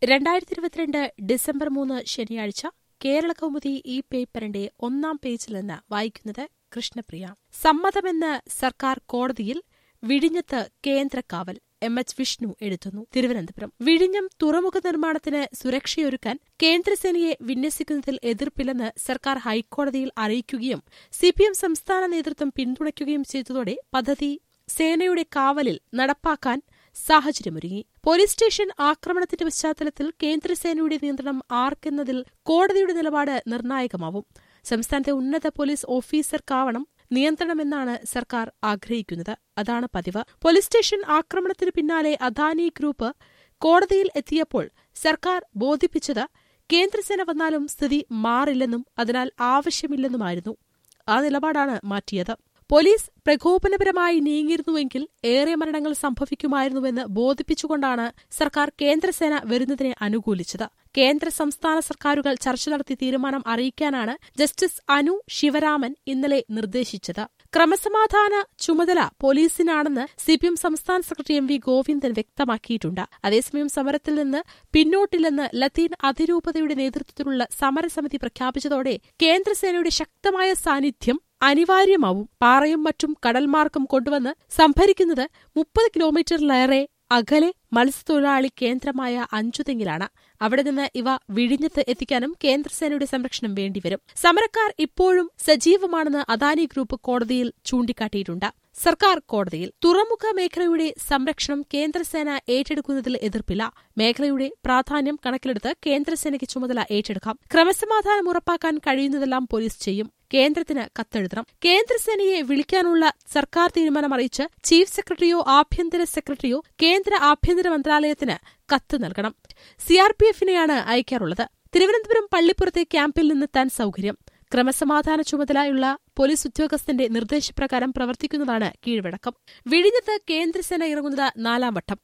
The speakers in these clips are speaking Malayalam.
2022 ഡിസംബർ 3 ശനിയാഴ്ച കേരളകൗമുദി ഈ പേപ്പറിന്റെ ഒന്നാം പേജിൽ നിന്ന് വായിക്കുന്നത് കൃഷ്ണപ്രിയ. സമ്മതമെന്ന് സർക്കാർ കോടതിയിൽ, വിഴിഞ്ഞത്ത് കേന്ദ്രക്കാവൽ. എച്ച് വിഷ്ണു എഴുതുന്നു, തിരുവനന്തപുരം. വിഴിഞ്ഞം തുറമുഖ നിർമ്മാണത്തിന് സുരക്ഷയൊരുക്കാൻ കേന്ദ്രസേനയെ വിന്യസിക്കുന്നതിൽ എതിർപ്പില്ലെന്ന് സർക്കാർ ഹൈക്കോടതിയിൽ അറിയിക്കുകയും സിപിഎം സംസ്ഥാന നേതൃത്വം പിന്തുണയ്ക്കുകയും ചെയ്തതോടെ പദ്ധതി സേനയുടെ കാവലിൽ നടപ്പാക്കാൻ സാഹചര്യമൊരുങ്ങി. പോലീസ് സ്റ്റേഷൻ ആക്രമണത്തിന്റെ പശ്ചാത്തലത്തിൽ കേന്ദ്രസേനയുടെ നിയന്ത്രണം ആർക്കെന്നതിൽ കോടതിയുടെ നിലപാട് നിർണായകമാവും. സംസ്ഥാനത്തെ ഉന്നത പോലീസ് ഓഫീസർക്കാവണം നിയന്ത്രണമെന്നാണ് സർക്കാർ ആഗ്രഹിക്കുന്നത്. അതാണ് പതിവ്. പോലീസ് സ്റ്റേഷൻ ആക്രമണത്തിന് പിന്നാലെ അദാനി ഗ്രൂപ്പ് കോടതിയിൽ എത്തിയപ്പോൾ സർക്കാർ ബോധിപ്പിച്ചത് കേന്ദ്രസേന വന്നാലും സ്ഥിതി മാറില്ലെന്നും അതിനാൽ ആവശ്യമില്ലെന്നുമായിരുന്നു. ആ നിലപാടാണ് മാറ്റിയത്. പോലീസ് പ്രകോപനപരമായി നീങ്ങിയിരുന്നുവെങ്കിൽ ഏറെ മരണങ്ങൾ സംഭവിക്കുമായിരുന്നുവെന്ന് ബോധിപ്പിച്ചുകൊണ്ടാണ് സർക്കാർ കേന്ദ്രസേന വരുന്നതിനെ അനുകൂലിച്ചത്. കേന്ദ്ര സംസ്ഥാന സർക്കാരുകൾ ചർച്ച നടത്തി തീരുമാനം അറിയിക്കാനാണ് ജസ്റ്റിസ് അനു ശിവരാമൻ ഇന്നലെ നിർദ്ദേശിച്ചത്. ക്രമസമാധാന ചുമതല പോലീസിനാണെന്ന് സിപിഎം സംസ്ഥാന സെക്രട്ടറി എം വി ഗോവിന്ദൻ വ്യക്തമാക്കിയിട്ടുണ്ട്. അതേസമയം സമരത്തിൽ നിന്ന് പിന്നോട്ടില്ലെന്ന് ലത്തീൻ അതിരൂപതയുടെ നേതൃത്വത്തിലുള്ള സമരസമിതി പ്രഖ്യാപിച്ചതോടെ കേന്ദ്രസേനയുടെ ശക്തമായ സാന്നിധ്യം അനിവാര്യമാവും. പാറയും മറ്റും കടൽമാർഗം കൊണ്ടുവന്ന് സംഭരിക്കുന്നത് 30 കിലോമീറ്ററിലേറെ അകലെ മത്സ്യത്തൊഴിലാളി കേന്ദ്രമായ അഞ്ചുതെങ്ങിലാണ്. അവിടെ നിന്ന് ഇവ വിഴിഞ്ഞത്ത് എത്തിക്കാനും കേന്ദ്രസേനയുടെ സംരക്ഷണം വേണ്ടിവരും. സമരക്കാർ ഇപ്പോഴും സജീവമാണെന്ന് അദാനി ഗ്രൂപ്പ് കോടതിയിൽ ചൂണ്ടിക്കാട്ടിയിട്ടുണ്ട്. സർക്കാർ കോടതിയിൽ തുറമുഖ മേഖലയുടെ സംരക്ഷണം കേന്ദ്രസേന ഏറ്റെടുക്കുന്നതിൽ എതിർപ്പില്ല. മേഖലയുടെ പ്രാധാന്യം കണക്കിലെടുത്ത് കേന്ദ്രസേനയ്ക്ക് ചുമതല ഏറ്റെടുക്കാം. ക്രമസമാധാനം ഉറപ്പാക്കാൻ കഴിയുന്നതെല്ലാം പോലീസ് ചെയ്യും. കേന്ദ്രത്തിന് കത്തെഴുതണം. കേന്ദ്രസേനയെ വിളിക്കാനുള്ള സർക്കാർ തീരുമാനം അറിയിച്ച് ചീഫ് സെക്രട്ടറിയോ ആഭ്യന്തര സെക്രട്ടറിയോ കേന്ദ്ര ആഭ്യന്തര മന്ത്രാലയത്തിന് കത്ത് നൽകണം. സിആർപിഎഫിനെയാണ് അയക്കാറുള്ളത്. തിരുവനന്തപുരം പള്ളിപ്പുറത്തെ ക്യാമ്പിൽ നിന്നെത്താൻ സൌകര്യം. ക്രമസമാധാന ചുമതലയുള്ള പോലീസ് ഉദ്യോഗസ്ഥന്റെ നിർദ്ദേശപ്രകാരം പ്രവർത്തിക്കുന്നതാണ് കീഴ്വഴക്കം. വിഴിഞ്ഞത്ത് കേന്ദ്രസേന ഇറങ്ങുന്നത് 4ാം വട്ടം.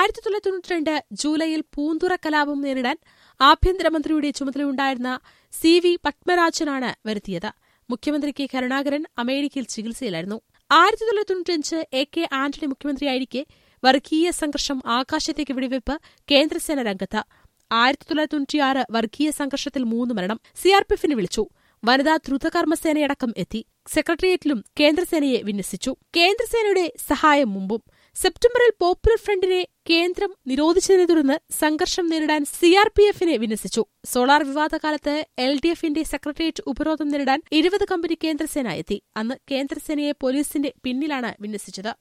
1992 ജൂലൈയിൽ പൂന്തുറ കലാപം നേരിടാൻ ആഭ്യന്തരമന്ത്രിയുടെ ചുമതലയുണ്ടായിരുന്ന CV പത്മരാജനാണ് വരുത്തിയത്. മുഖ്യമന്ത്രി കെ കരുണാകരൻ അമേരിക്കയിൽ ചികിത്സയിലായിരുന്നു. 1995 AK ആന്റണി മുഖ്യമന്ത്രിയായിരിക്കെ വർഗീയ സംഘർഷം, ആകാശത്തേക്ക് വെടിവെപ്പ്, കേന്ദ്രസേന രംഗത്ത്. 1996 വർഗീയ സംഘർഷത്തിൽ 3 മരണം. സിആർപിഎഫിനെ വിളിച്ചു. വനിതാ ദ്രുതകർമ്മസേനയടക്കം എത്തി. സെക്രട്ടേറിയറ്റിലും കേന്ദ്രസേനയെ വിന്യസിച്ചു. കേന്ദ്രസേനയുടെ സഹായം മുമ്പും. സെപ്റ്റംബറിൽ പോപ്പുലർ ഫ്രണ്ടിനെ കേന്ദ്രം നിരോധിച്ചതിനെ തുടർന്ന് സംഘർഷം നേരിടാൻ സിആർപിഎഫിനെ വിന്യസിച്ചു. സോളാർ വിവാദകാലത്ത് LDFന്റെ സെക്രട്ടേറിയറ്റ് ഉപരോധം നേരിടാൻ 20 കമ്പനി കേന്ദ്രസേന എത്തി. അന്ന് കേന്ദ്രസേനയെ പോലീസിന്റെ പിന്നിലാണ് വിന്യസിച്ചത്.